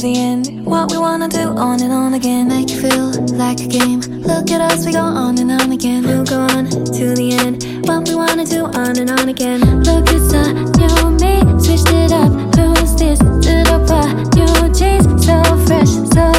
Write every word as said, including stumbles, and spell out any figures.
the end. What we wanna do on and on again. Make you feel like a game. Look at us, we go on and on again. We'll go on to the end. What we wanna do on and on again. Look, it's a new me, switched it up. Who's this? Did up a new jeans, so fresh, so